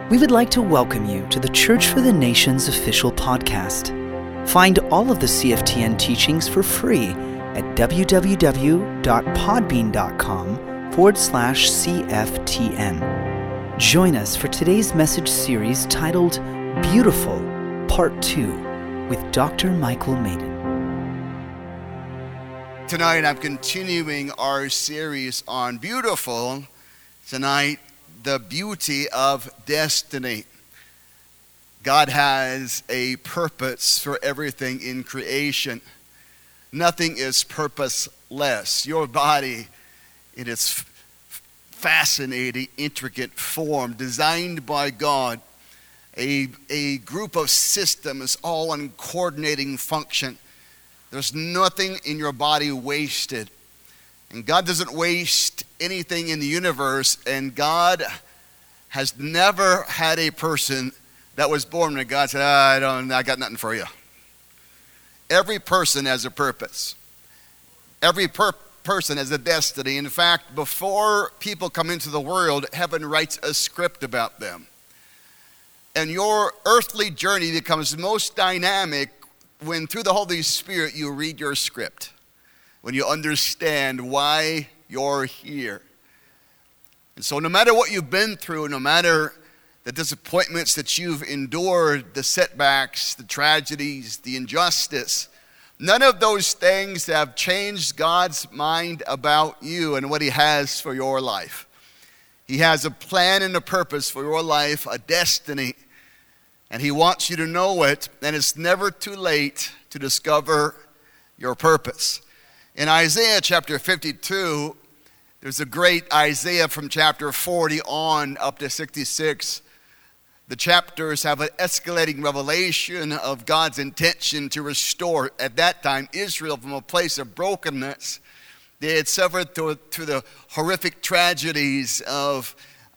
We would like to welcome you to the Church for the Nations official podcast. Find all of the CFTN teachings for free at www.podbean.com/CFTN. Join us for today's message series titled Beautiful, Part 2 with Dr. Michael Maiden. Tonight I'm continuing our series on Beautiful. Tonight, the beauty of destiny. God has a purpose for everything in creation. Nothing is purposeless. Your body, in its fascinating, intricate form, designed by God, a group of systems all in coordinating function. There's nothing in your body wasted. And God doesn't waste anything in the universe, and God has never had a person that was born and God said, I got nothing for you. Every person has a purpose. Every person has a destiny. In fact, before people come into the world, heaven writes a script about them. And your earthly journey becomes most dynamic when through the Holy Spirit you read your script. When you understand why you're here. And so no matter what you've been through, no matter the disappointments that you've endured, the setbacks, the tragedies, the injustice, none of those things have changed God's mind about you and what He has for your life. He has a plan and a purpose for your life, a destiny, and He wants you to know it, and it's never too late to discover your purpose. In Isaiah chapter 52, there's a great Isaiah from chapter 40 on up to 66. The chapters have an escalating revelation of God's intention to restore, at that time, Israel from a place of brokenness. They had suffered through the horrific tragedies of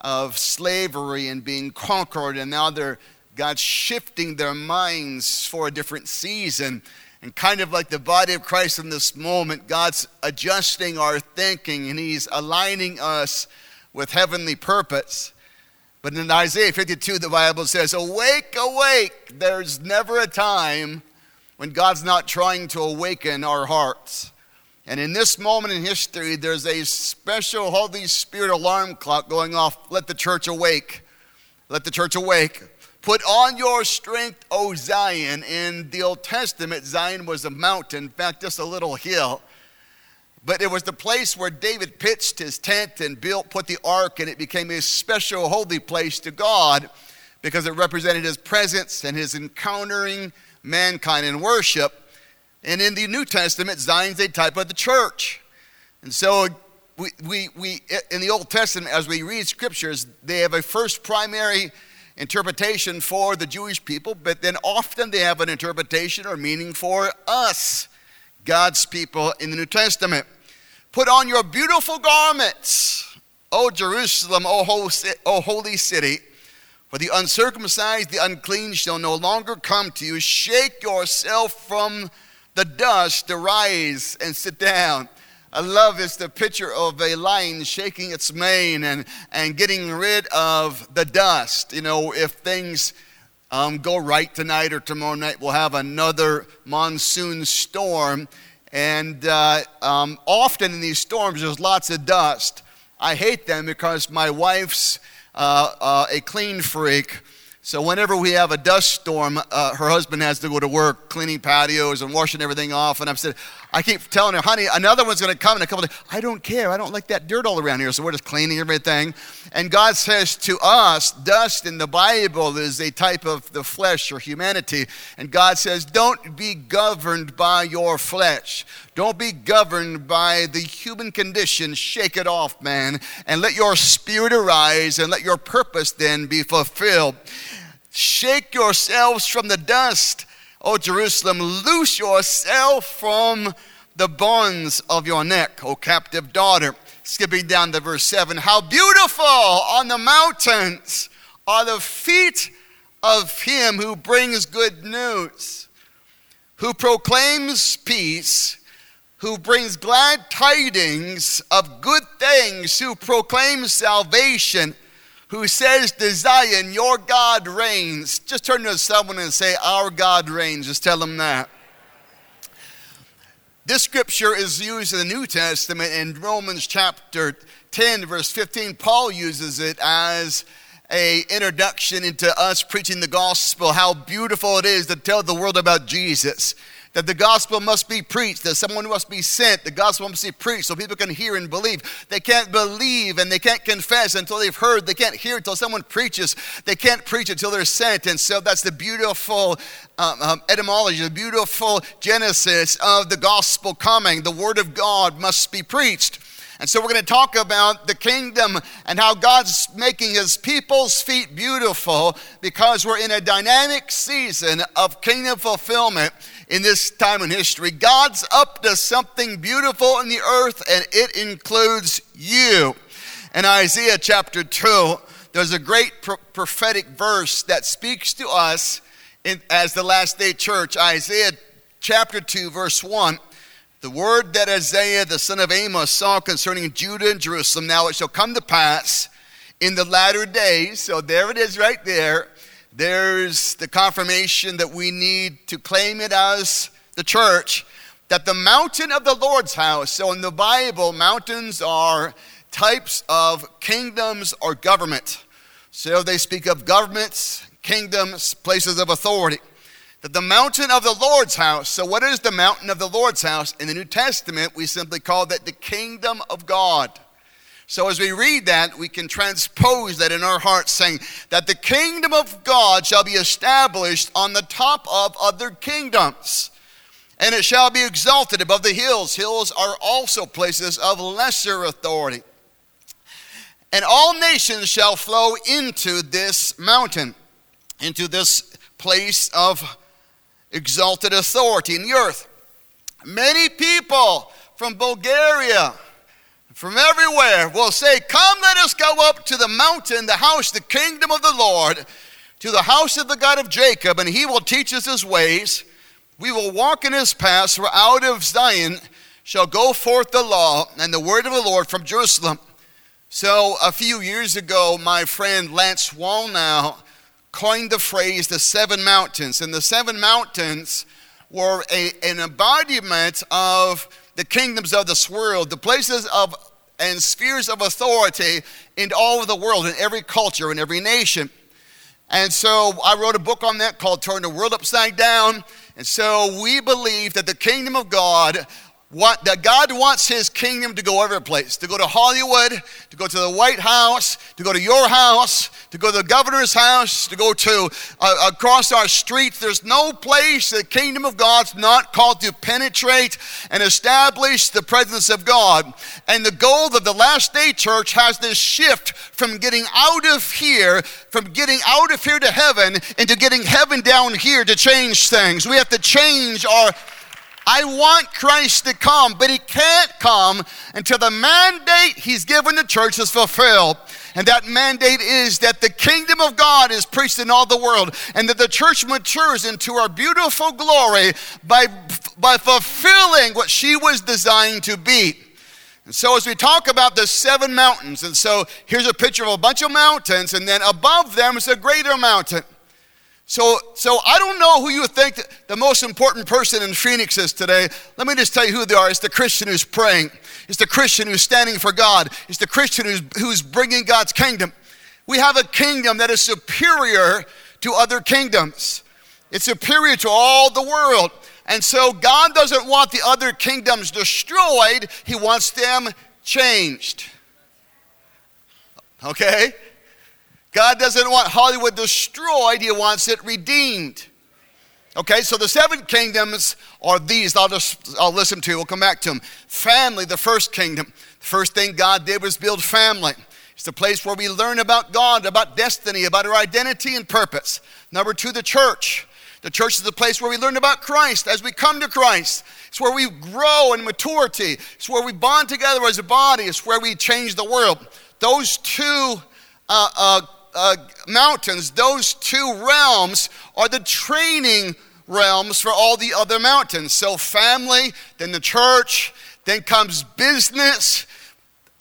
slavery and being conquered, and now God's shifting their minds for a different season. And kind of like the body of Christ in this moment, God's adjusting our thinking and He's aligning us with heavenly purpose. But in Isaiah 52, the Bible says, awake, awake. There's never a time when God's not trying to awaken our hearts. And in this moment in history, there's a special Holy Spirit alarm clock going off. Let the church awake. Let the church awake. Put on your strength, O Zion. In the Old Testament, Zion was a mountain, in fact, just a little hill. But it was the place where David pitched his tent and put the ark, and it became a special holy place to God because it represented His presence and His encountering mankind in worship. And in the New Testament, Zion's a type of the church. And so we in the Old Testament, as we read scriptures, they have a first primary interpretation for the Jewish people, but then often they have an interpretation or meaning for us, God's people in the New Testament. Put on your beautiful garments, O Jerusalem, O holy city, for the uncircumcised, the unclean shall no longer come to you. Shake yourself from the dust, arise and sit down. I love this, the picture of a lion shaking its mane and getting rid of the dust. You know, if things go right tonight or tomorrow night, we'll have another monsoon storm. And often in these storms, there's lots of dust. I hate them because my wife's a clean freak. So whenever we have a dust storm, her husband has to go to work cleaning patios and washing everything off. And I keep telling her, honey, another one's going to come in a couple of days. I don't care. I don't like that dirt all around here. So we're just cleaning everything. And God says to us, dust in the Bible is a type of the flesh or humanity. And God says, don't be governed by your flesh. Don't be governed by the human condition. Shake it off, man. And let your spirit arise and let your purpose then be fulfilled. Shake yourselves from the dust, O Jerusalem. Loose yourself from the bonds of your neck, O captive daughter. Skipping down to verse 7. How beautiful on the mountains are the feet of him who brings good news, who proclaims peace, who brings glad tidings of good things, who proclaims salvation, who says to Zion, your God reigns. Just turn to someone and say, our God reigns. Just tell them that. This scripture is used in the New Testament in Romans chapter 10, verse 15. Paul uses it as an introduction into us preaching the gospel, how beautiful it is to tell the world about Jesus. That the gospel must be preached, that someone must be sent, the gospel must be preached so people can hear and believe. They can't believe and they can't confess until they've heard. They can't hear until someone preaches. They can't preach until they're sent. And so that's the beautiful etymology, the beautiful genesis of the gospel coming. The word of God must be preached. And so we're going to talk about the kingdom and how God's making his people's feet beautiful because we're in a dynamic season of kingdom fulfillment in this time in history. God's up to something beautiful in the earth, and it includes you. In Isaiah chapter 2, there's a great prophetic verse that speaks to us as the last day church. Isaiah chapter 2, verse 1. The word that Isaiah, the son of Amos, saw concerning Judah and Jerusalem, now it shall come to pass in the latter days. So there it is right there. There's the confirmation that we need to claim it as the church, that the mountain of the Lord's house. So in the Bible, mountains are types of kingdoms or government. So they speak of governments, kingdoms, places of authority. That the mountain of the Lord's house. So what is the mountain of the Lord's house? In the New Testament, we simply call that the kingdom of God. So as we read that, we can transpose that in our hearts, saying that the kingdom of God shall be established on the top of other kingdoms, and it shall be exalted above the hills. Hills are also places of lesser authority. And all nations shall flow into this mountain, into this place of exalted authority in the earth. Many people from Bulgaria, from everywhere, will say, come, let us go up to the mountain, the house, the kingdom of the Lord, to the house of the God of Jacob, and he will teach us his ways. We will walk in his paths, for out of Zion shall go forth the law and the word of the Lord from Jerusalem. So a few years ago, my friend Lance Wallnau coined the phrase the seven mountains. And the seven mountains were an embodiment of the kingdoms of this world, the places of and spheres of authority in all of the world, in every culture, in every nation. And so I wrote a book on that called Turn the World Upside Down. And so we believe that the kingdom of God, that God wants his kingdom to go every place, to go to Hollywood, to go to the White House, to go to your house, to go to the governor's house, to go to across our streets. There's no place the kingdom of God's not called to penetrate and establish the presence of God. And the goal of the last day church has this shift from getting out of here to heaven, into getting heaven down here to change things. We have to change I want Christ to come, but he can't come until the mandate he's given the church is fulfilled. And that mandate is that the kingdom of God is preached in all the world, and that the church matures into our beautiful glory by fulfilling what she was designed to be. And so as we talk about the seven mountains, and so here's a picture of a bunch of mountains, and then above them is a greater mountain. So I don't know who you think the most important person in Phoenix is today. Let me just tell you who they are. It's the Christian who's praying. It's the Christian who's standing for God. It's the Christian who's bringing God's kingdom. We have a kingdom that is superior to other kingdoms. It's superior to all the world. And so God doesn't want the other kingdoms destroyed. He wants them changed. Okay? God doesn't want Hollywood destroyed. He wants it redeemed. Okay, so the seven kingdoms are these. I'll listen to. We'll come back to them. Family, the first kingdom. The first thing God did was build family. It's the place where we learn about God, about destiny, about our identity and purpose. Number two, the church. The church is the place where we learn about Christ as we come to Christ. It's where we grow in maturity. It's where we bond together as a body. It's where we change the world. Those two mountains, those two realms are the training realms for all the other mountains. So family, then the church, then comes business,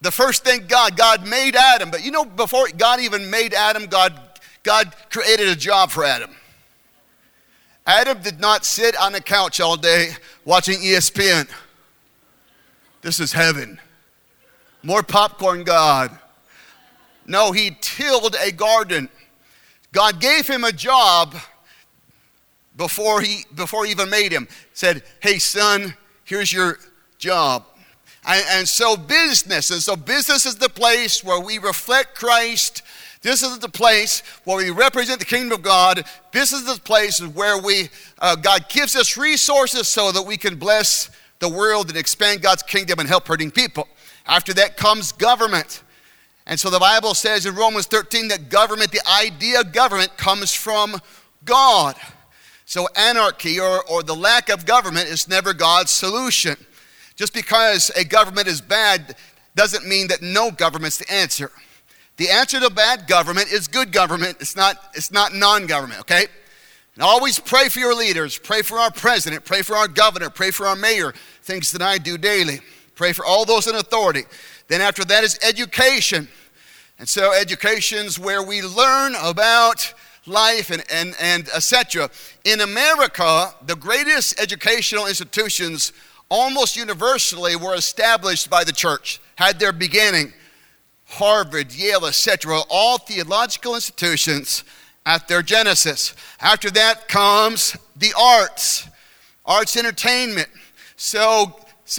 The first thing God made Adam. But you know, before God even made Adam, God created a job for Adam. Adam did not sit on a couch all day watching ESPN. This is heaven. More popcorn, God. No, he tilled a garden. God gave him a job before he even made him. Said, hey son, here's your job. And so business is the place where we reflect Christ. This is the place where we represent the kingdom of God. This is the place where God gives us resources so that we can bless the world and expand God's kingdom and help hurting people. After that comes government. And so the Bible says in Romans 13 that government, the idea of government comes from God. So anarchy or the lack of government is never God's solution. Just because a government is bad doesn't mean that no government's the answer. The answer to bad government is good government. It's not non-government, okay? And always pray for your leaders. Pray for our president. Pray for our governor. Pray for our mayor. Things that I do daily. Pray for all those in authority. Then after that is education. And so education's where we learn about life and etc. In America, the greatest educational institutions almost universally were established by the church, had their beginning. Harvard, Yale, etc., all theological institutions at their genesis. After that comes the arts entertainment. So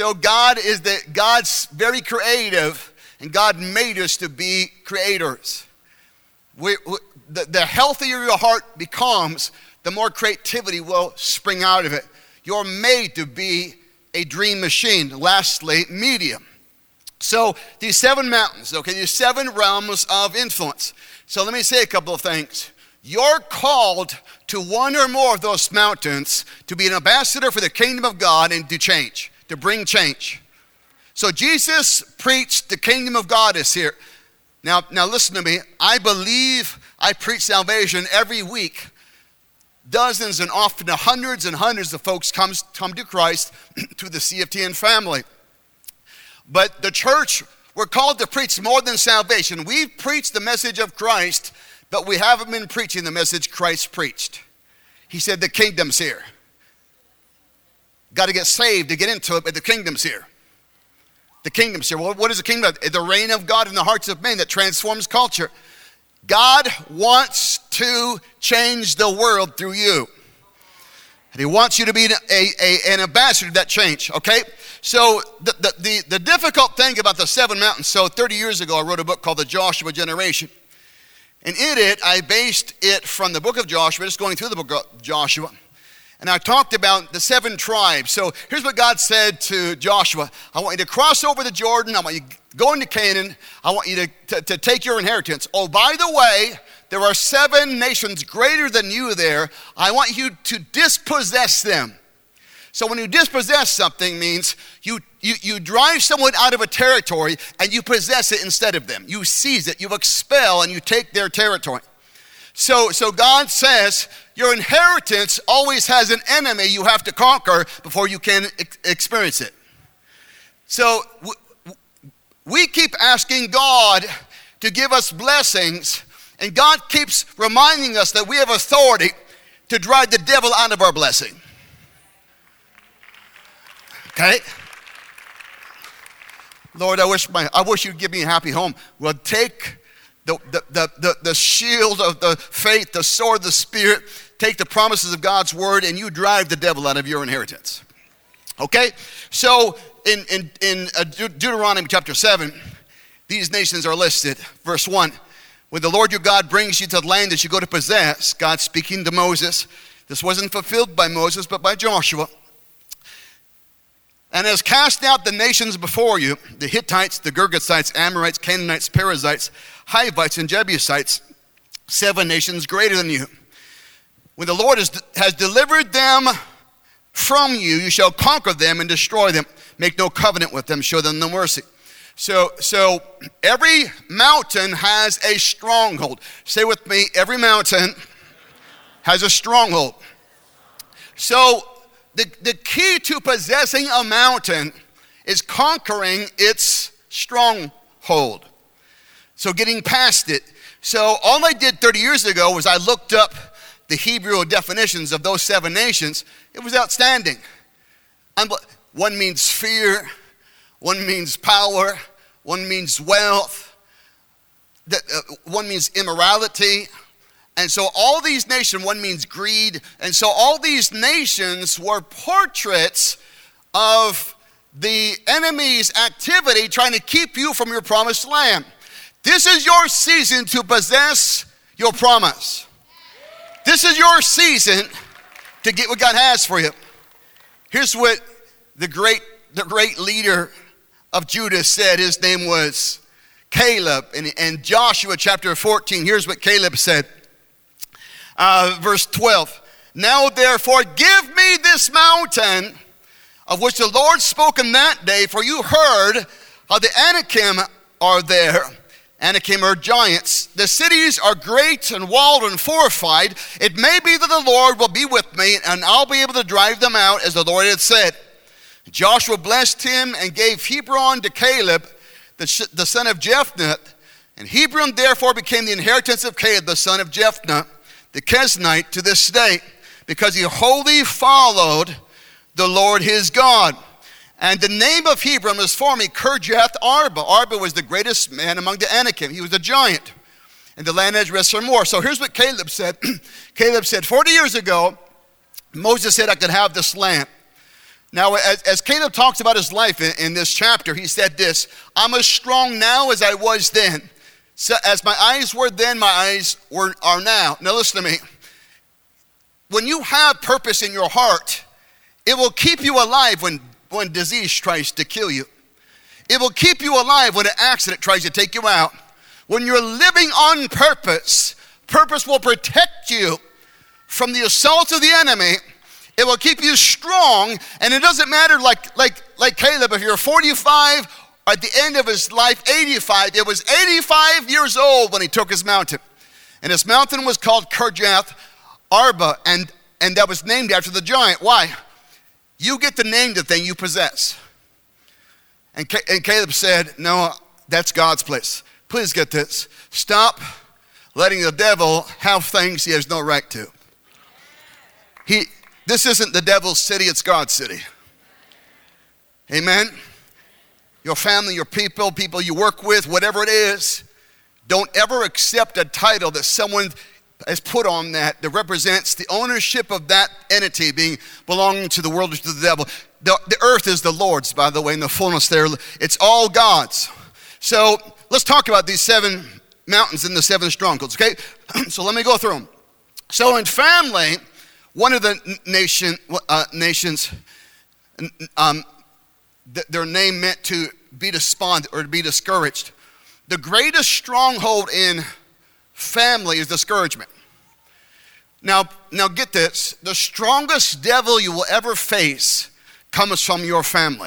God's very creative, and God made us to be creators. The healthier your heart becomes, the more creativity will spring out of it. You're made to be a dream machine. Lastly, media. So these 7 mountains, okay, these 7 realms of influence. So let me say a couple of things. You're called to one or more of those mountains to be an ambassador for the kingdom of God and to change, to bring change. So Jesus preached the kingdom of God is here. Now listen to me. I believe I preach salvation every week. Dozens and often hundreds and hundreds of folks come to Christ through the CFTN family. But the church, we're called to preach more than salvation. We've preached the message of Christ, but we haven't been preaching the message Christ preached. He said the kingdom's here. Got to get saved to get into it, but the kingdom's here. The kingdom's here. Well, what is the kingdom? The reign of God in the hearts of men that transforms culture. God wants to change the world through you. And he wants you to be an ambassador to that change, okay? So the difficult thing about the 7 mountains, so 30 years ago I wrote a book called The Joshua Generation. And in it, I based it from the book of Joshua, just going through the book of Joshua. And I talked about the 7 tribes. So here's what God said to Joshua. I want you to cross over the Jordan. I want you to go into Canaan. I want you to take your inheritance. Oh, by the way, there are 7 nations greater than you there. I want you to dispossess them. So when you dispossess something means you drive someone out of a territory and you possess it instead of them. You seize it, you expel, and you take their territory. So God says your inheritance always has an enemy you have to conquer before you can experience it. So we keep asking God to give us blessings, and God keeps reminding us that we have authority to drive the devil out of our blessing. Okay? Lord, I wish you'd give me a happy home. Well, take the shield of the faith, the sword of the Spirit, take the promises of God's word, and you drive the devil out of your inheritance. Okay? So in Deuteronomy chapter 7, these nations are listed. Verse 1, when the Lord your God brings you to the land that you go to possess, God speaking to Moses. This wasn't fulfilled by Moses, but by Joshua. And has cast out the nations before you, the Hittites, the Girgashites, Amorites, Canaanites, Perizzites, Hivites, and Jebusites, 7 nations greater than you. When the Lord has delivered them from you, you shall conquer them and destroy them. Make no covenant with them, show them no mercy. So every mountain has a stronghold. Say with me, every mountain has a stronghold. So the key to possessing a mountain is conquering its stronghold. stronghold. So getting past it. So all I did 30 years ago was I looked up the Hebrew definitions of those 7 nations. It was outstanding. One means fear, one means power, one means wealth, one means immorality. And so all these nations, one means greed. And so all these nations were portraits of the enemy's activity trying to keep you from your promised land. This is your season to possess your promise. This is your season to get what God has for you. Here's what the great leader of Judah said. His name was Caleb. And Joshua chapter 14, here's what Caleb said. Verse 12. Now therefore give me this mountain of which the Lord spoke in that day, for you heard how the Anakim are there. Anakim are giants. The cities are great and walled and fortified. It may be that the Lord will be with me, and I'll be able to drive them out, as the Lord had said. Joshua blessed him and gave Hebron to Caleb, the son of Jephunneh. And Hebron therefore became the inheritance of Caleb, the son of Jephunneh, the Kenizzite, to this day, because he wholly followed the Lord his God. And the name of Hebron was formerly Kirjath Arba. Arba was the greatest man among the Anakim. He was a giant. And the land edge rests for more. So here's what Caleb said. Caleb said, 40 years ago, Moses said I could have this land. Now, as Caleb talks about his life in this chapter, he said this: I'm as strong now as I was then. So as my eyes were then, my eyes are now. Now listen to me. When you have purpose in your heart, it will keep you alive when disease tries to kill you. It will keep you alive when an accident tries to take you out. When you're living on purpose, purpose will protect you from the assaults of the enemy. It will keep you strong, and it doesn't matter like Caleb, if you're 45, at the end of his life, 85. It was 85 years old when he took his mountain. And his mountain was called Kirjath Arba, and that was named after the giant. Why? You get to name the thing you possess. And Caleb said, no, that's God's place. Please get this. Stop letting the devil have things he has no right to. This isn't the devil's city, it's God's city. Amen? Your family, your people you work with, whatever it is, don't ever accept a title that someone has put on that represents the ownership of that entity belonging to the world or to the devil. The earth is the Lord's, by the way, and the fullness there. It's all God's. So let's talk about these 7 mountains and the 7 strongholds, okay? So let me go through them. So in family, one of the nations, their name meant to be despondent or to be discouraged. The greatest stronghold in family is discouragement. Now get this. The strongest devil you will ever face comes from your family.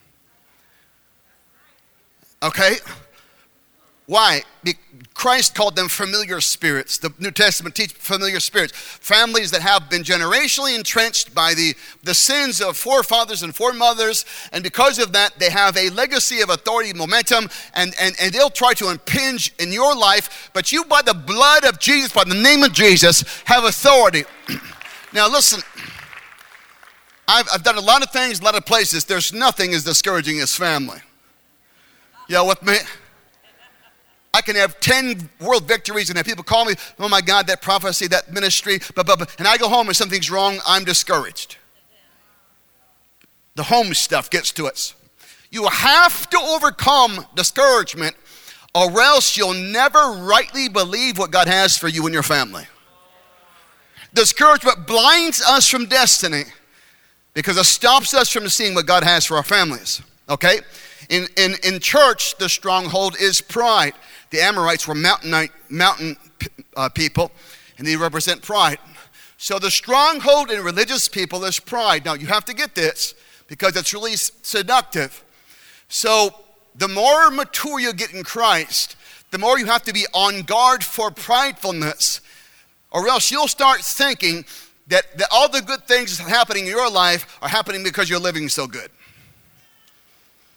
Okay? Why? Christ called them familiar spirits. The New Testament teaches familiar spirits. Families that have been generationally entrenched by the sins of forefathers and foremothers, and because of that, they have a legacy of authority and momentum, and they'll try to impinge in your life, but you, by the blood of Jesus, by the name of Jesus, have authority. Now listen, I've done a lot of things, a lot of places. There's nothing as discouraging as family. Y'all with me? I can have 10 world victories and have people call me, oh my God, that prophecy, that ministry, and I go home and something's wrong, I'm discouraged. The home stuff gets to us. You have to overcome discouragement, or else you'll never rightly believe what God has for you and your family. Discouragement blinds us from destiny because it stops us from seeing what God has for our families, okay? In church, the stronghold is pride. The Amorites were mountain people, and they represent pride. So the stronghold in religious people is pride. Now, you have to get this because it's really seductive. So the more mature you get in Christ, the more you have to be on guard for pridefulness, or else you'll start thinking that all the good things happening in your life are happening because you're living so good.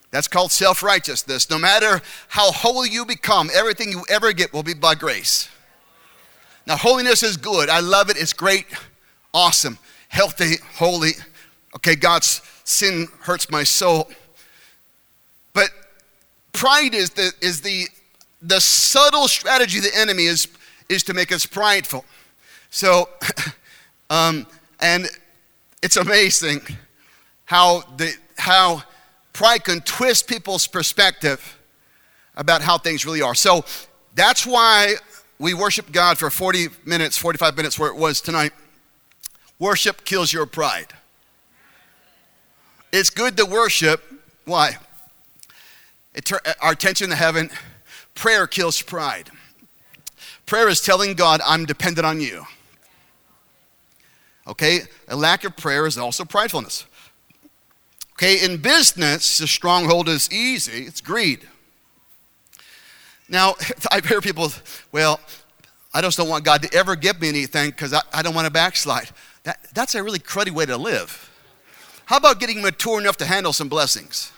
That's called self-righteousness. No matter how holy you become, everything you ever get will be by grace. Now, holiness is good. I love it. It's great, awesome, healthy, holy. Okay, God's sin hurts my soul. But pride is the subtle strategy of the enemy is to make us prideful. So, and it's amazing how pride can twist people's perspective about how things really are. So that's why we worship God for 40 minutes, 45 minutes where it was tonight. Worship kills your pride. It's good to worship. Why? Our attention to heaven. Prayer kills pride. Prayer is telling God, I'm dependent on you. Okay? A lack of prayer is also pridefulness. Okay, in business, the stronghold is easy. It's greed. Now, I hear people, well, I just don't want God to ever give me anything because I don't want to backslide. That's a really cruddy way to live. How about getting mature enough to handle some blessings?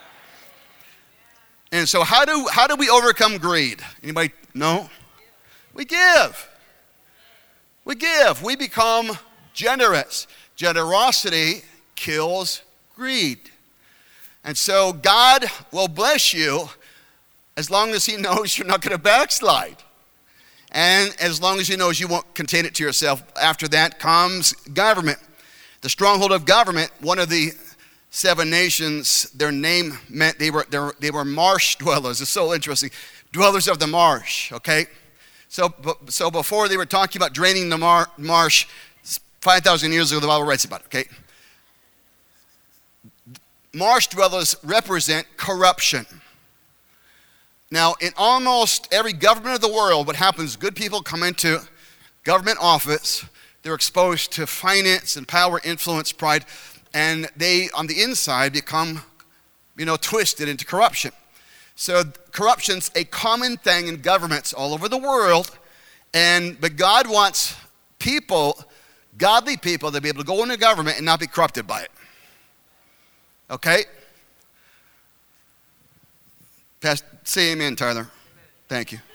And so how do we overcome greed? Anybody know? We give. We give. We become generous. Generosity kills greed. And so God will bless you as long as he knows you're not going to backslide. And as long as he knows you won't contain it to yourself. After that comes government. The stronghold of government, one of the 7 nations, their name meant they were marsh dwellers. It's so interesting. Dwellers of the marsh, okay? So before they were talking about draining the marsh, 5,000 years ago, the Bible writes about it, okay? Marsh dwellers represent corruption. Now, in almost every government of the world, what happens, good people come into government office, they're exposed to finance and power, influence, pride, and they, on the inside, become, twisted into corruption. So corruption's a common thing in governments all over the world, but God wants people, godly people, to be able to go into government and not be corrupted by it. Okay? Say amen, Tyler. Thank you.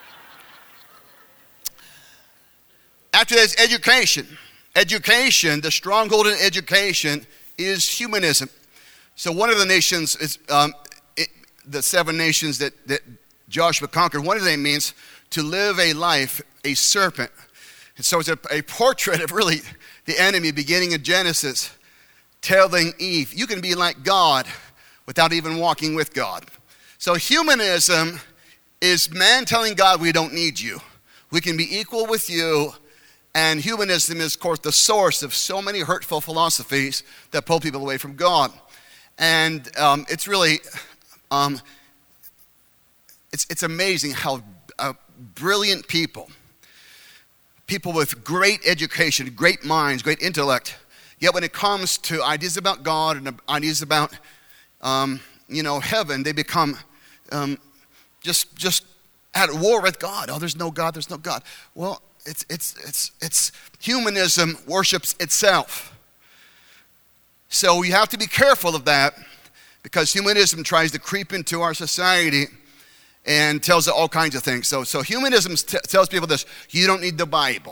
After that is education. Education, the stronghold in education is humanism. So one of the nations is the 7 nations that Joshua conquered. One of them means to live a life, a serpent. And so it's a portrait of really the enemy beginning in Genesis, telling Eve, you can be like God without even walking with God. So humanism is man telling God we don't need you. We can be equal with you. And humanism is, of course, the source of so many hurtful philosophies that pull people away from God. And it's really, it's amazing how brilliant people with great education, great minds, great intellect, yet when it comes to ideas about God and ideas about, heaven, they become just at war with God. Oh, there's no God, there's no God. Well, it's humanism worships itself. So you have to be careful of that because humanism tries to creep into our society and tells all kinds of things. So humanism tells people this: you don't need the Bible.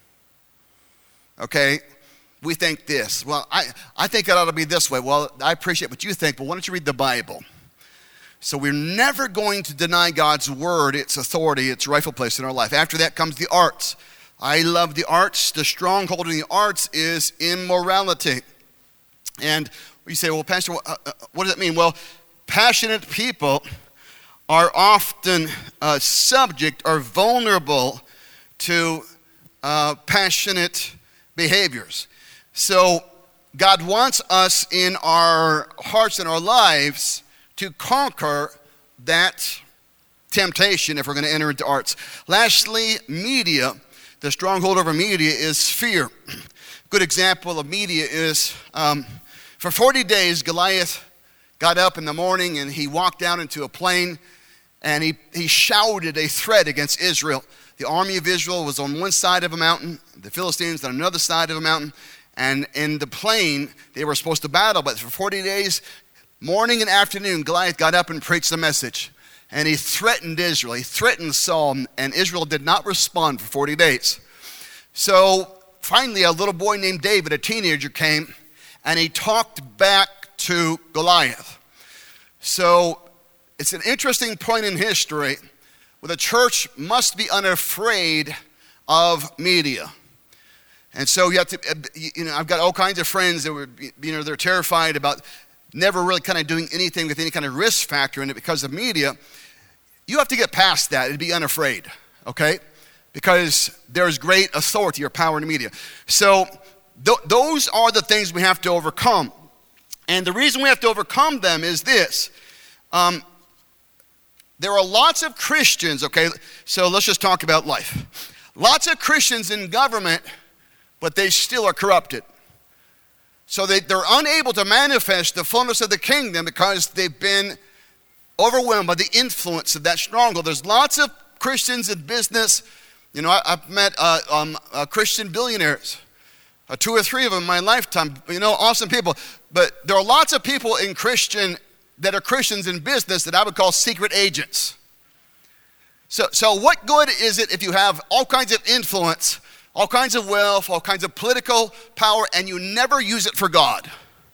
Okay? We think this. Well, I think it ought to be this way. Well, I appreciate what you think, but why don't you read the Bible? So we're never going to deny God's word, its authority, its rightful place in our life. After that comes the arts. I love the arts. The stronghold in the arts is immorality. And you say, well, Pastor, what does that mean? Well, passionate people are often subject or vulnerable to passionate behaviors. So God wants us in our hearts and our lives to conquer that temptation if we're going to enter into arts. Lastly, media. The stronghold over media is fear. Good example of media is for 40 days, Goliath got up in the morning and he walked down into a plain and he shouted a threat against Israel. The army of Israel was on one side of a mountain, the Philistines on another side of a mountain, and in the plain they were supposed to battle, but for 40 days Morning and afternoon, Goliath got up and preached the message. And he threatened Israel. He threatened Saul, and Israel did not respond for 40 days. So finally, a little boy named David, a teenager, came, and he talked back to Goliath. So it's an interesting point in history where the church must be unafraid of media. And so you have to, I've got all kinds of friends that were, they're terrified about never really kind of doing anything with any kind of risk factor in it because of media. You have to get past that and be unafraid, okay? Because there's great authority or power in the media. So those are the things we have to overcome. And the reason we have to overcome them is this. There are lots of Christians, okay? So let's just talk about life. Lots of Christians in government, but they still are corrupted. So they're unable to manifest the fullness of the kingdom because they've been overwhelmed by the influence of that stronghold. There's lots of Christians in business. I've met Christian billionaires, 2 or 3 of them in my lifetime. Awesome people. But there are lots of people that are Christians in business that I would call secret agents. So what good is it if you have all kinds of influence, all kinds of wealth, all kinds of political power, and you never use it for God?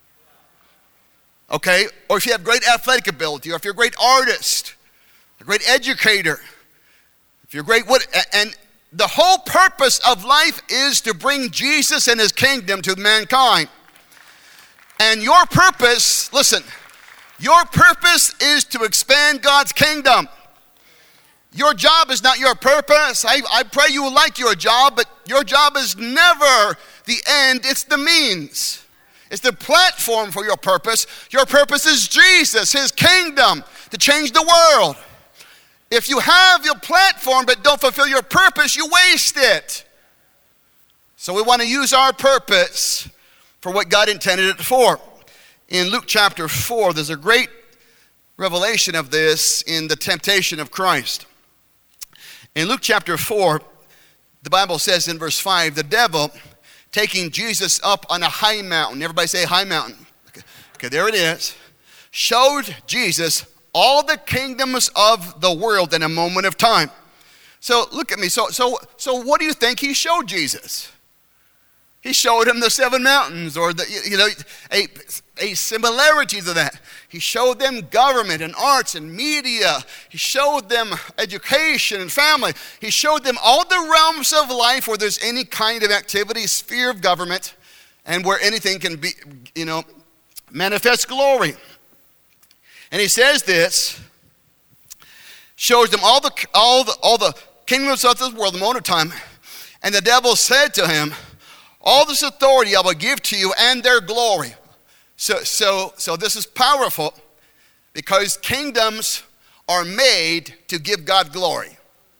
Okay? Or if you have great athletic ability, or if you're a great artist, a great educator, if you're great, and the whole purpose of life is to bring Jesus and his kingdom to mankind. And your purpose, listen, your purpose is to expand God's kingdom. Your job is not your purpose. I pray you will like your job, but your job is never the end, it's the means. It's the platform for your purpose. Your purpose is Jesus, his kingdom, to change the world. If you have your platform but don't fulfill your purpose, you waste it. So we want to use our purpose for what God intended it for. In Luke chapter 4, there's a great revelation of this in the temptation of Christ. In Luke chapter 4, the Bible says in verse 5, the devil, taking Jesus up on a high mountain, everybody say high mountain. Okay, there it is. Showed Jesus all the kingdoms of the world in a moment of time. So look at me. So what do you think he showed Jesus? He showed him the 7 mountains, or a similarity to that. He showed them government and arts and media. He showed them education and family. He showed them all the realms of life where there's any kind of activity, sphere of government, and where anything can be, manifest glory. And he says this, shows them all the kingdoms of this world in a moment of time. And the devil said to him, all this authority I will give to you and their glory. So this is powerful because kingdoms are made to give God glory.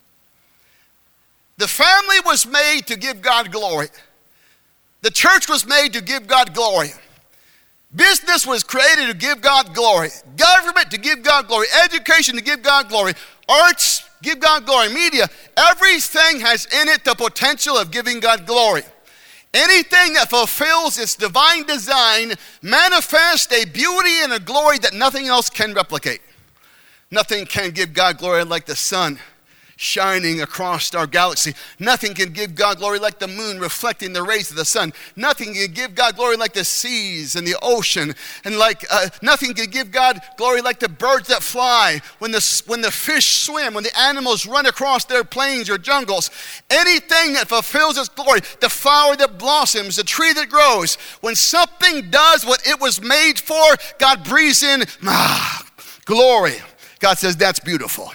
The family was made to give God glory. The church was made to give God glory. Business was created to give God glory. Government to give God glory. Education to give God glory. Arts, give God glory. Media, everything has in it the potential of giving God glory. Anything that fulfills its divine design manifests a beauty and a glory that nothing else can replicate. Nothing can give God glory like the sun shining across our galaxy. Nothing can give God glory like the moon reflecting the rays of the sun. Nothing can give God glory like the seas and the ocean. And nothing can give God glory like the birds that fly, when the fish swim, when the animals run across their plains or jungles. Anything that fulfills its glory, the flower that blossoms, the tree that grows, when something does what it was made for, God breathes in glory. God says, that's beautiful.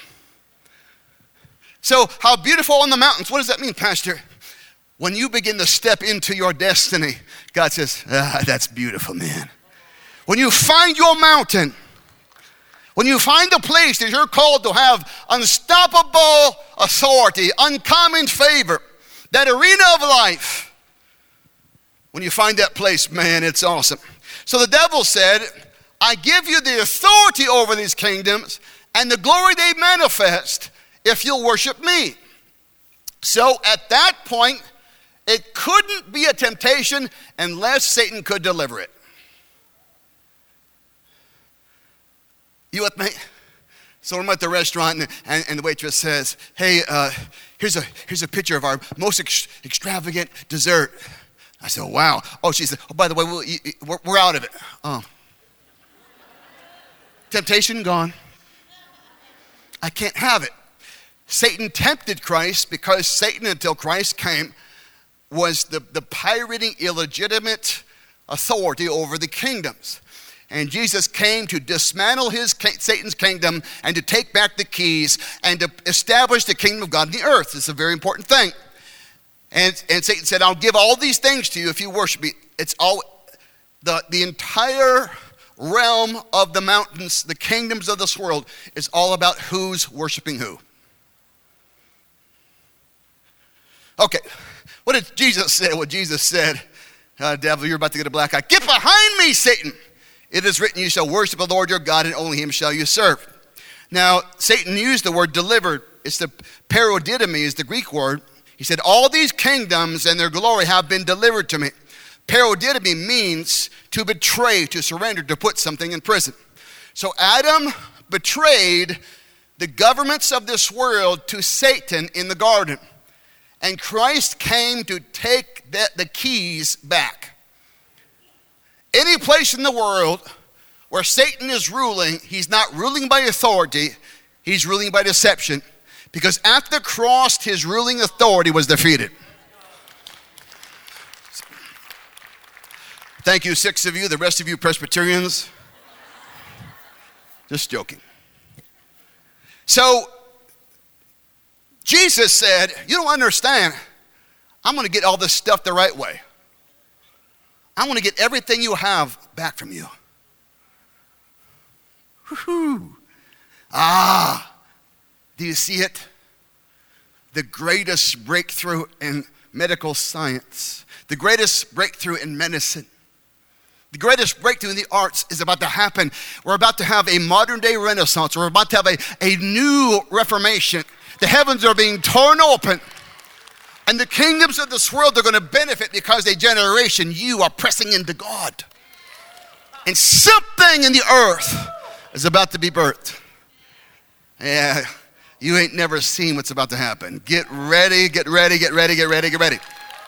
So how beautiful on the mountains. What does that mean, Pastor? When you begin to step into your destiny, God says, that's beautiful, man. When you find your mountain, when you find a place that you're called to have unstoppable authority, uncommon favor, that arena of life, when you find that place, man, it's awesome. So the devil said, I give you the authority over these kingdoms and the glory they manifest if you'll worship me. So at that point, it couldn't be a temptation unless Satan could deliver it. You with me? So I'm at the restaurant, and the waitress says, hey, here's a picture of our most extravagant dessert. I said, wow. Oh, she said, oh, by the way, we're out of it. Oh. Temptation gone. I can't have it. Satan tempted Christ because Satan, until Christ came, was the pirating, illegitimate authority over the kingdoms. And Jesus came to dismantle Satan's kingdom and to take back the keys and to establish the kingdom of God in the earth. It's a very important thing. And Satan said, I'll give all these things to you if you worship me. It's all the entire realm of the mountains, the kingdoms of this world, is all about who's worshiping who. Okay, what did Jesus say? Well, Jesus said, devil, you're about to get a black eye. Get behind me, Satan. It is written, you shall worship the Lord your God, and only him shall you serve. Now, Satan used the word delivered. It's the parodidomi is the Greek word. He said, all these kingdoms and their glory have been delivered to me. Parodidomi means to betray, to surrender, to put something in prison. So Adam betrayed the governments of this world to Satan in the garden. And Christ came to take the keys back. Any place in the world where Satan is ruling, he's not ruling by authority, he's ruling by deception. Because at the cross, his ruling authority was defeated. Thank you, 6 of you. The rest of you Presbyterians. Just joking. So, Jesus said, you don't understand. I'm going to get all this stuff the right way. I want to get everything you have back from you. Woo-hoo. Do you see it? The greatest breakthrough in medical science, the greatest breakthrough in medicine, the greatest breakthrough in the arts is about to happen. We're about to have a modern day renaissance. We're about to have a new reformation. The heavens are being torn open. And the kingdoms of this world are going to benefit because a generation, you are pressing into God. And something in the earth is about to be birthed. Yeah, you ain't never seen what's about to happen. Get ready, get ready, get ready, get ready, get ready.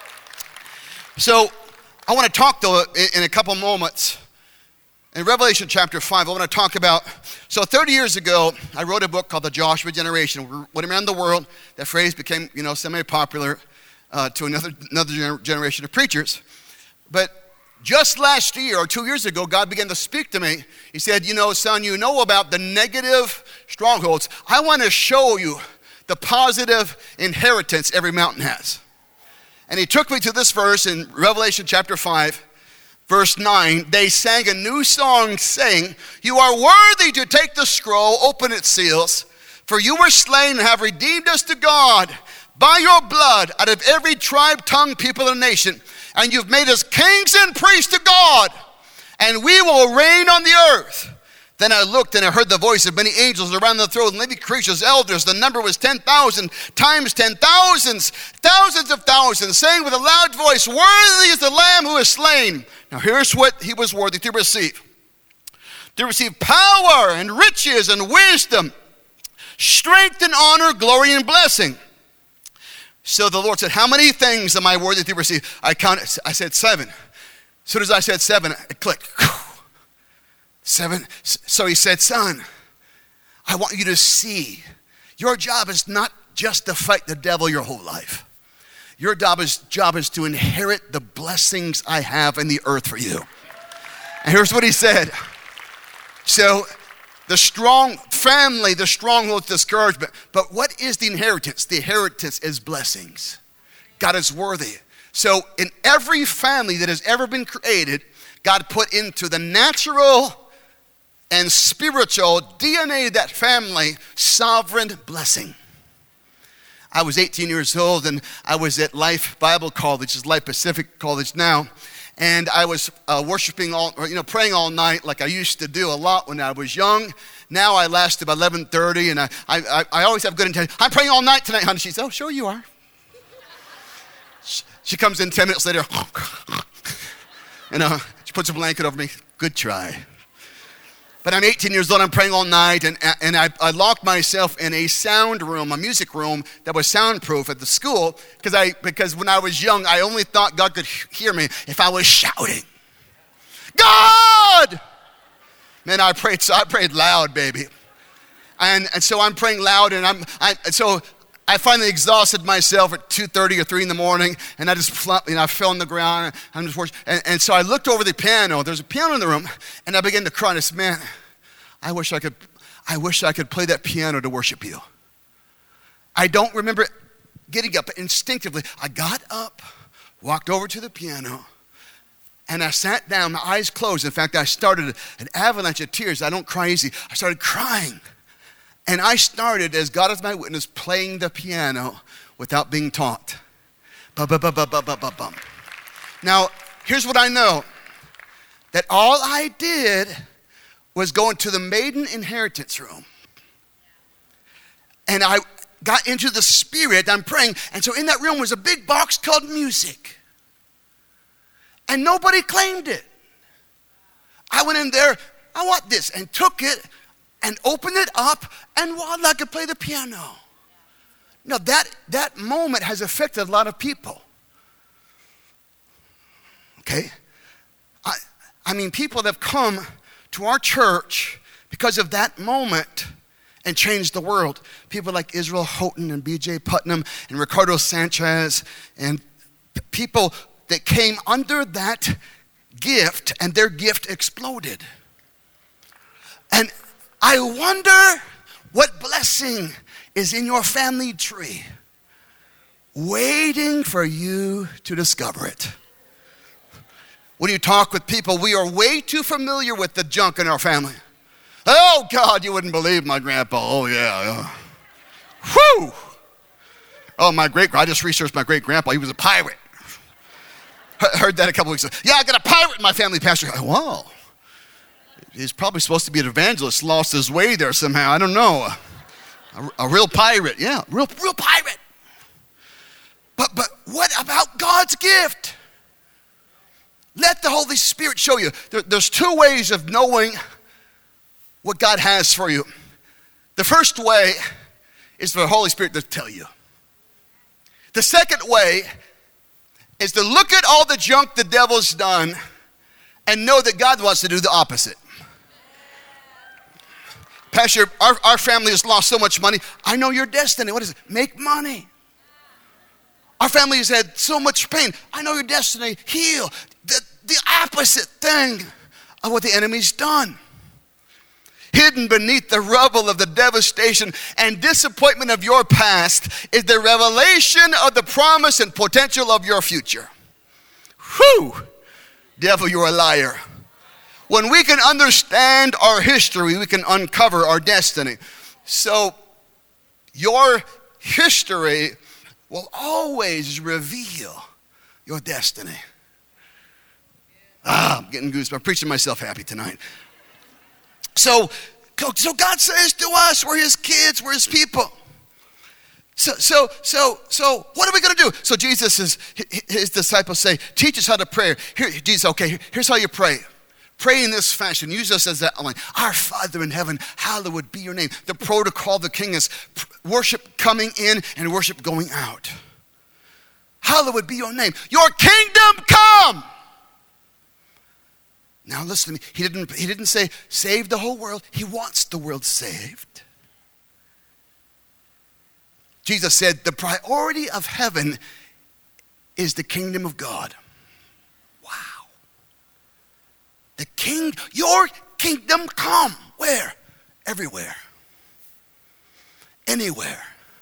So I want to talk, though, in a couple moments. In Revelation chapter 5, I want to talk about, so 30 years ago, I wrote a book called The Joshua Generation. We went around the world. That phrase became, semi-popular to another generation of preachers. But just last year, or 2 years ago, God began to speak to me. He said, son, you know about the negative strongholds. I want to show you the positive inheritance every mountain has. And he took me to this verse in Revelation chapter 5. Verse 9, they sang a new song saying, you are worthy to take the scroll, open its seals, for you were slain and have redeemed us to God by your blood out of every tribe, tongue, people, and nation. And you've made us kings and priests to God, and we will reign on the earth. Then I looked and I heard the voice of many angels around the throne, living creatures, elders. The number was 10,000 times 10,000s, thousands of thousands, saying with a loud voice, worthy is the Lamb who is slain. Now here's what he was worthy to receive. To receive power and riches and wisdom, strength and honor, glory and blessing. So the Lord said, how many things am I worthy to receive? I counted, I said 7. As soon as I said 7, it clicked. 7. So he said, son, I want you to see, your job is not just to fight the devil your whole life. Your job is to inherit the blessings I have in the earth for you. And here's what he said. So the strong family, the stronghold, discouragement. But what is the inheritance? The inheritance is blessings. God is worthy. So in every family that has ever been created, God put into the natural and spiritual DNA of that family sovereign blessing. I was 18 years old and I was at Life Bible College, which is Life Pacific College now. And I was worshiping praying all night like I used to do a lot when I was young. Now I last about 11:30 and I always have good intention. I'm praying all night tonight, honey. She said, oh, sure you are. She comes in 10 minutes later. She puts a blanket over me. Good try. But I'm 18 years old, I'm praying all night, and I locked myself in a sound room, a music room that was soundproof at the school, because when I was young, I only thought God could hear me if I was shouting. God! Man, I prayed loud, baby. And so I'm praying loud, and so I finally exhausted myself at 2:30 or 3 in the morning, and I just plumped, I fell on the ground. I'm just worshiping. And so I looked over the piano. There's a piano in the room, and I began to cry. And I said, man, I wish I could play that piano to worship you. I don't remember getting up, but instinctively, I got up, walked over to the piano, and I sat down, my eyes closed. In fact, I started an avalanche of tears. I don't cry easy. I started crying. And I started, as God is my witness, playing the piano without being taught. Bum. Now, here's what I know. That all I did was go into the maiden inheritance room. And I got into the spirit, I'm praying. And so in that room was a big box called music. And nobody claimed it. I went in there, I want this, and took it, and opened it up, and voila, I could play the piano. Now that moment has affected a lot of people. Okay? I mean, people that have come to our church because of that moment and changed the world. People like Israel Houghton and B.J. Putnam and Ricardo Sanchez and people that came under that gift, and their gift exploded. And I wonder what blessing is in your family tree waiting for you to discover it. When you talk with people, we are way too familiar with the junk in our family. Oh, God, you wouldn't believe my grandpa. Oh, yeah. Whew. Oh, I just researched my great-grandpa. He was a pirate. Heard that a couple weeks ago. Yeah, I got a pirate in my family, Pastor. Wow. He's probably supposed to be an evangelist, lost his way there somehow. I don't know. A real pirate. Yeah, real pirate. But what about God's gift? Let the Holy Spirit show you. There's two ways of knowing what God has for you. The first way is for the Holy Spirit to tell you. The second way is to look at all the junk the devil's done and know that God wants to do the opposite. Pastor, our family has lost so much money. I know your destiny. What is it? Make money. Our family has had so much pain. I know your destiny. Heal. The opposite thing of what the enemy's done. Hidden beneath the rubble of the devastation and disappointment of your past is the revelation of the promise and potential of your future. Whew! Devil, you're a liar. When we can understand our history, we can uncover our destiny. So your history will always reveal your destiny. I'm getting goosebumps. I'm preaching myself happy tonight. So God says to us, we're his kids, we're his people. So what are we going to do? So his disciples say, teach us how to pray. Here's how you pray. Pray in this fashion. Use us as that line. Our Father in heaven, hallowed be your name. The protocol, the king is worship coming in and worship going out. Hallowed be your name. Your kingdom come. Now listen to me. He didn't say save the whole world. He wants the world saved. Jesus said the priority of heaven is the kingdom of God. Wow. Your kingdom come. Where? Everywhere. Anywhere.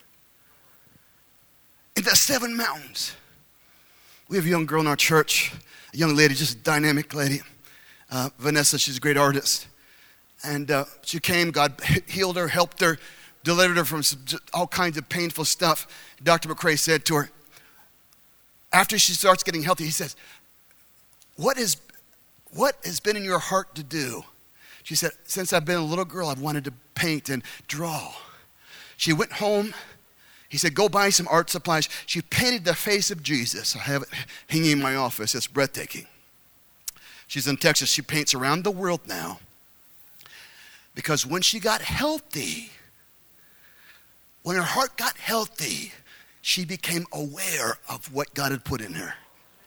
In the 7 mountains. We have a young girl in our church, a young lady, just a dynamic lady. Vanessa, she's a great artist. And she came, God healed her, helped her, delivered her from all kinds of painful stuff. Dr. McCrae said to her, after she starts getting healthy, he says, what has been in your heart to do? She said, since I've been a little girl, I've wanted to paint and draw. She went home. He said, go buy some art supplies. She painted the face of Jesus. I have it hanging in my office. It's breathtaking. She's in Texas. She paints around the world now. Because when she got healthy, when her heart got healthy, she became aware of what God had put in her.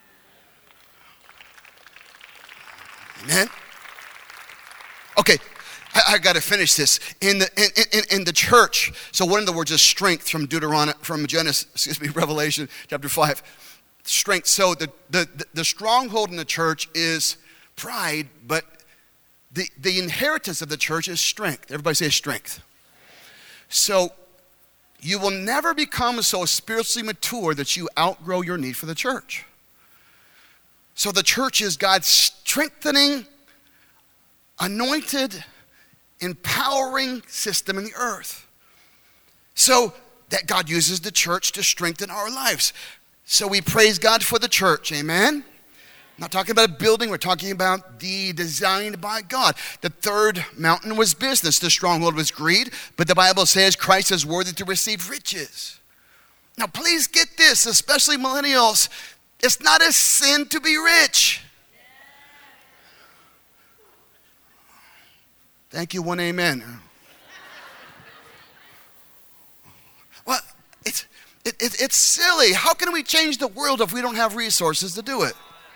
Amen? Okay, I got to finish this. In the church, so one of the words is strength from Revelation chapter 5. Strength. So the stronghold in the church is pride, but the inheritance of the church is strength. Everybody say strength. So you will never become so spiritually mature that you outgrow your need for the church. So the church is God's strengthening, anointed, empowering system in the earth. So that God uses the church to strengthen our lives. So we praise God for the church, amen? Not talking about a building, we're talking about the designed by God. The third mountain was business. The stronghold was greed. But the Bible says Christ is worthy to receive riches. Now please get this, especially millennials. It's not a sin to be rich. Thank you, one amen. Well, it's silly. How can we change the world if we don't have resources to do it?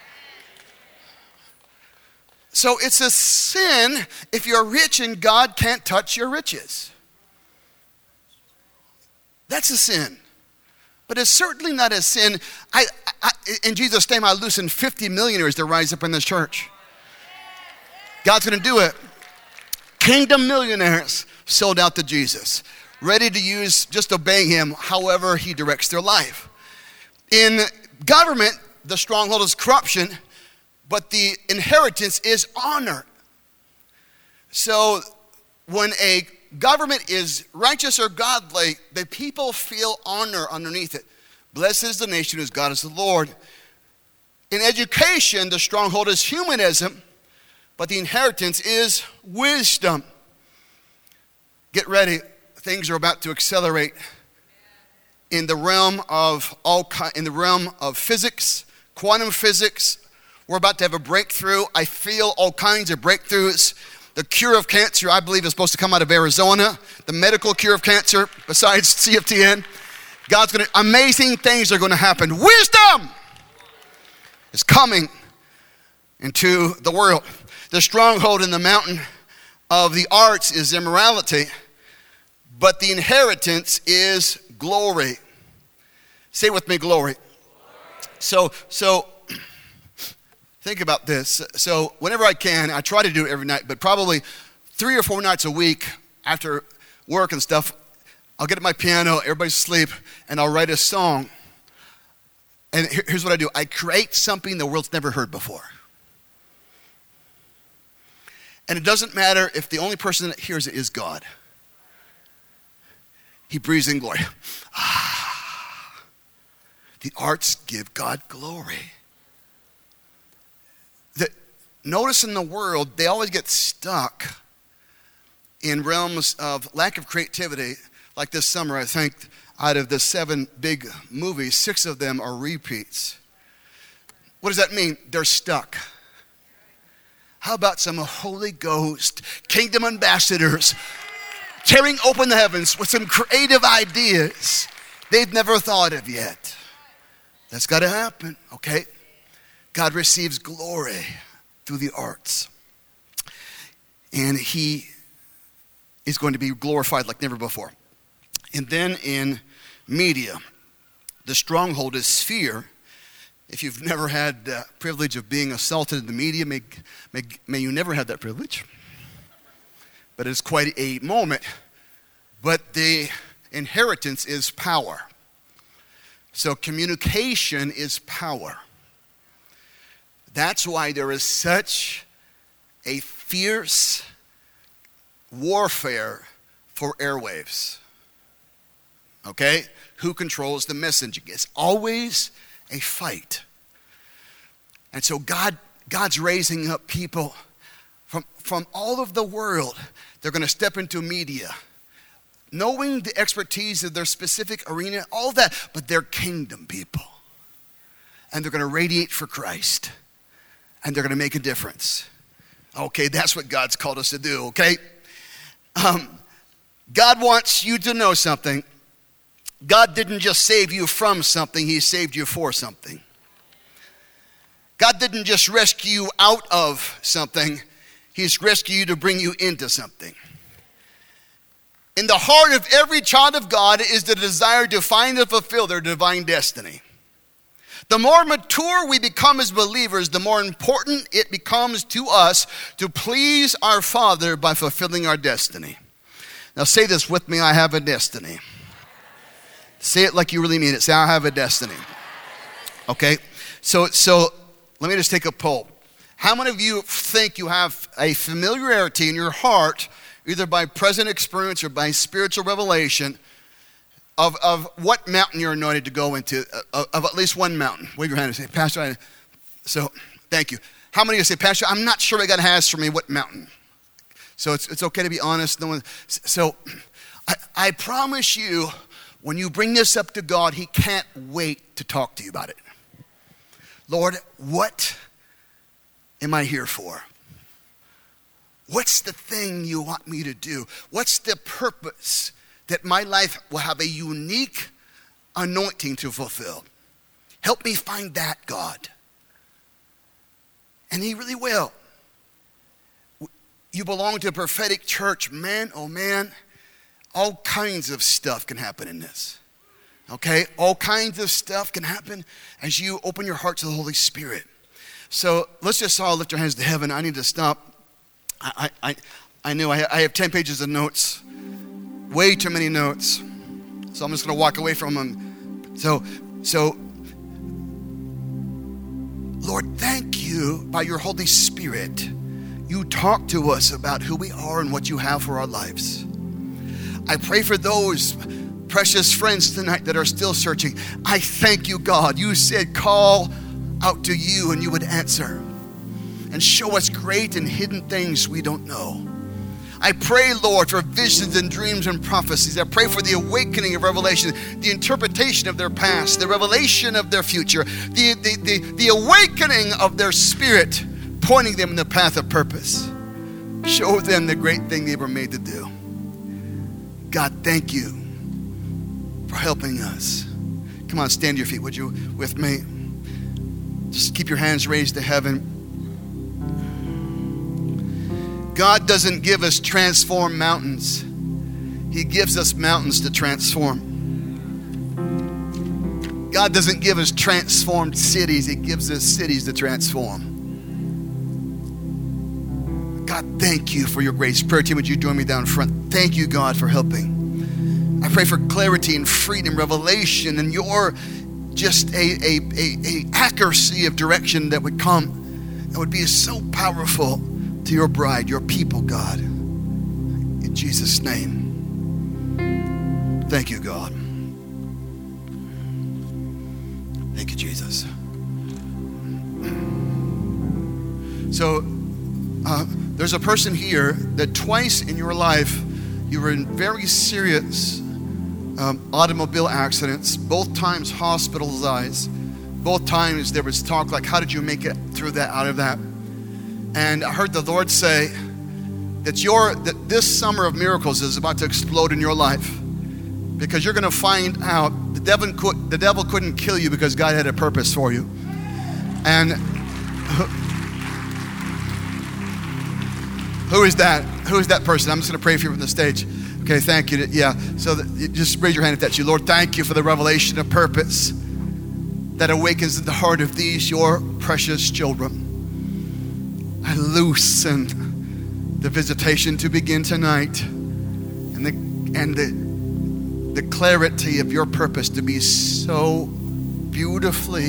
So it's a sin if you're rich and God can't touch your riches. That's a sin. But it's certainly not a sin. In Jesus' name, I loosen 50 millionaires to rise up in this church. God's going to do it. Kingdom millionaires sold out to Jesus, ready to use, just obeying him however he directs their life. In government, the stronghold is corruption, but the inheritance is honor. So when a government is righteous or godly, the people feel honor underneath it. Blessed is the nation whose God is the Lord. In education, the stronghold is humanism, but the inheritance is wisdom. Get ready. Things are about to accelerate in the realm of physics, quantum physics. We're about to have a breakthrough. I feel all kinds of breakthroughs. The cure of cancer, I believe, is supposed to come out of Arizona. The medical cure of cancer, besides CFTN. Amazing things are going to happen. Wisdom is coming into the world. The stronghold in the mountain of the arts is immorality, but the inheritance is glory. Say with me, glory. So think about this. So whenever I can, I try to do it every night, but probably 3 or 4 nights a week after work and stuff, I'll get at my piano, everybody's asleep, and I'll write a song. And here's what I do. I create something the world's never heard before. And it doesn't matter if the only person that hears it is God. He breathes in glory. The arts give God glory. Notice in the world, they always get stuck in realms of lack of creativity. Like this summer, I think, out of the 7 big movies, 6 of them are repeats. What does that mean? They're stuck. How about some Holy Ghost kingdom ambassadors tearing open the heavens with some creative ideas they've never thought of yet? That's got to happen, okay? God receives glory through the arts. And he is going to be glorified like never before. And then in media, the stronghold is fear. If you've never had the privilege of being assaulted in the media, may you never have that privilege. But it's quite a moment. But the inheritance is power. So communication is power. That's why there is such a fierce warfare for airwaves. Okay? Who controls the messaging? It's always a fight. And so God's raising up people from all of the world. They're going to step into media, knowing the expertise of their specific arena, all that, but they're kingdom people. And they're going to radiate for Christ. And they're going to make a difference. Okay, that's what God's called us to do, okay? God wants you to know something. God didn't just save you from something, he saved you for something. God didn't just rescue you out of something, he's rescued you to bring you into something. In the heart of every child of God is the desire to find and fulfill their divine destiny. The more mature we become as believers, the more important it becomes to us to please our Father by fulfilling our destiny. Now say this with me, I have a destiny. Say it like you really mean it. Say, I have a destiny. Okay? So let me just take a poll. How many of you think you have a familiarity in your heart, either by present experience or by spiritual revelation, of what mountain you're anointed to go into, of at least one mountain? Wave your hand and say, Pastor, thank you. How many of you say, Pastor, I'm not sure what God has for me, what mountain? So it's okay to be honest. So I promise you, when you bring this up to God, he can't wait to talk to you about it. Lord, what am I here for? What's the thing you want me to do? What's the purpose that my life will have a unique anointing to fulfill? Help me find that, God. And he really will. You belong to a prophetic church. Man, oh man, all kinds of stuff can happen in this. Okay? All kinds of stuff can happen as you open your heart to the Holy Spirit. So let's just all lift our hands to heaven. I need to stop. I know I have 10 pages of notes. Way too many notes. So I'm just going to walk away from them. So, Lord, thank you by your Holy Spirit. You talk to us about who we are and what you have for our lives. I pray for those precious friends tonight that are still searching. I thank you, God. You said call out to you and you would answer and show us great and hidden things we don't know. I pray, Lord, for visions and dreams and prophecies. I pray for the awakening of revelation, the interpretation of their past, the revelation of their future, the awakening of their spirit, pointing them in the path of purpose. Show them the great thing they were made to do. God, thank you for helping us. Come on, stand to your feet, would you, with me? Just keep your hands raised to heaven. God doesn't give us transformed mountains. He gives us mountains to transform. God doesn't give us transformed cities. He gives us cities to transform. God, thank you for your grace. Prayer team, would you join me down front? Thank you, God, for helping. I pray for clarity and freedom, revelation, and your just a accuracy of direction that would come, that would be so powerful to your bride, your people, God. In Jesus' name. Thank you, God. Thank you, Jesus. So, there's a person here that twice in your life you were in very serious automobile accidents, both times hospitalized, both times there was talk like, how did you make it through that, out of that? And I heard the Lord say that this summer of miracles is about to explode in your life, because you're going to find out the devil couldn't kill you because God had a purpose for you. And who is that? Who is that person? I'm just going to pray for you from the stage. Okay, thank you. Yeah, so just raise your hand if that's you. Lord, thank you for the revelation of purpose that awakens in the heart of these, your precious children. I loosen the visitation to begin tonight, and the clarity of your purpose to be so beautifully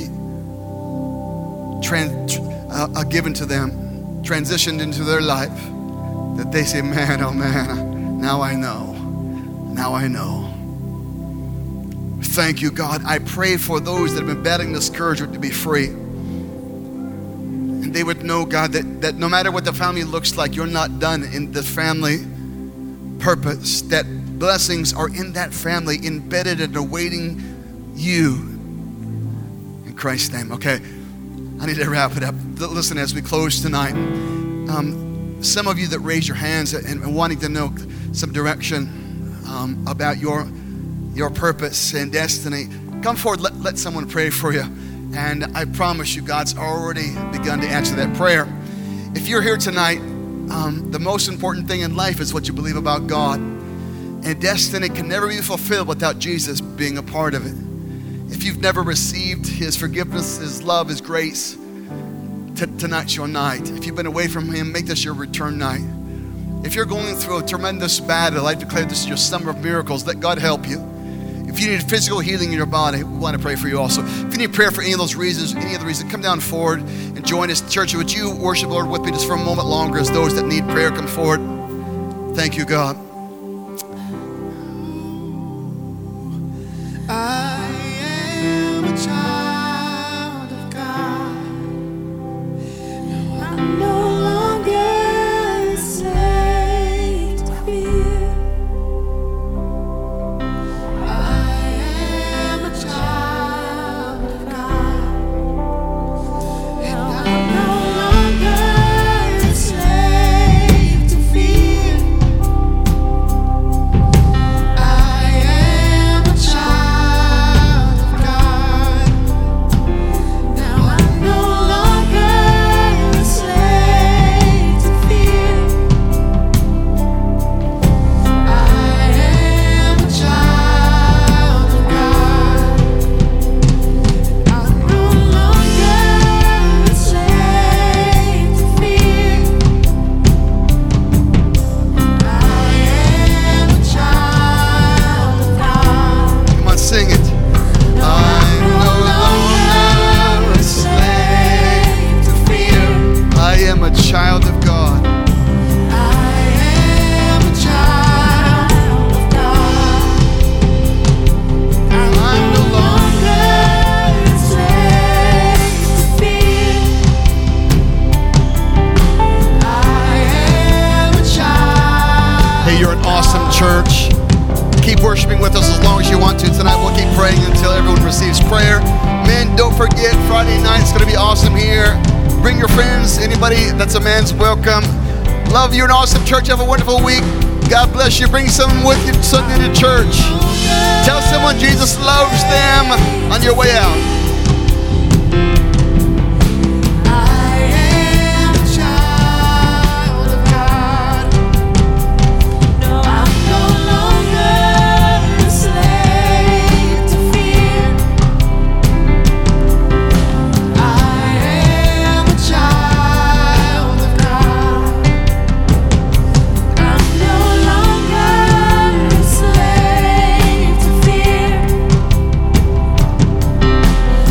given to them, transitioned into their life, that they say, man, oh man, now I know. Now I know. Thank you, God. I pray for those that have been battling discouragement to be free. And they would know, God, that no matter what the family looks like, you're not done in the family purpose. That blessings are in that family, embedded and awaiting you. In Christ's name. Okay, I need to wrap it up. Listen, as we close tonight, some of you that raised your hands and wanting to know some direction about your purpose and destiny, come forward, let someone pray for you. And I promise you, God's already begun to answer that prayer. If you're here tonight, the most important thing in life is what you believe about God. And destiny can never be fulfilled without Jesus being a part of it. If you've never received His forgiveness, His love, His grace, tonight's your night. If you've been away from Him, make this your return night. If you're going through a tremendous battle, I declare this is your summer of miracles. Let God help you. If you need physical healing in your body, we want to pray for you also. If you need prayer for any of those reasons, any other reason, come down forward and join us. Church, would you worship the Lord with me just for a moment longer as those that need prayer come forward? Thank you, God. I am a child of God. No, I'm no longer a slave to fear. I am a child of God. And I'm no longer a slave to fear. I am a child of God. Now I'm no longer a slave to fear. I am a child of God. I'm no longer a slave to fear. I am a child of God. Come on, sing it. I'm no longer a slave to fear. I am a child of God. I am a child of God. I'm no longer a slave to fear. I am a child. Hey, you're an awesome church. Keep worshiping with us as long as you want to. Tonight we'll keep praying until everyone receives prayer. Men, don't forget, Friday night it's going to be awesome here. Bring your friends. Anybody that's a man's welcome. Love you, an awesome church. Have a wonderful week. God bless you. Bring someone with you Sunday to church. Tell someone Jesus loves them on your way out. I am a child of God. No, I'm no longer a slave to fear. I am a child of God. I'm no longer a slave to fear.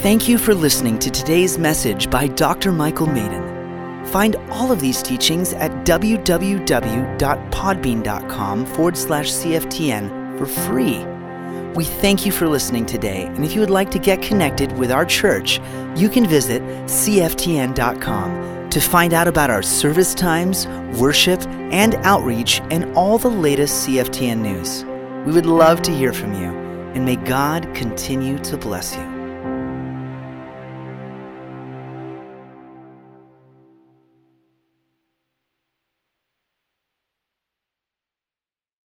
Thank you for listening to today's message by Dr. Michael Maiden. Find all of these teachings at www.podbean.com/CFTN for free. We thank you for listening today, and if you would like to get connected with our church, you can visit CFTN.com to find out about our service times, worship, and outreach, and all the latest CFTN news. We would love to hear from you, and may God continue to bless you.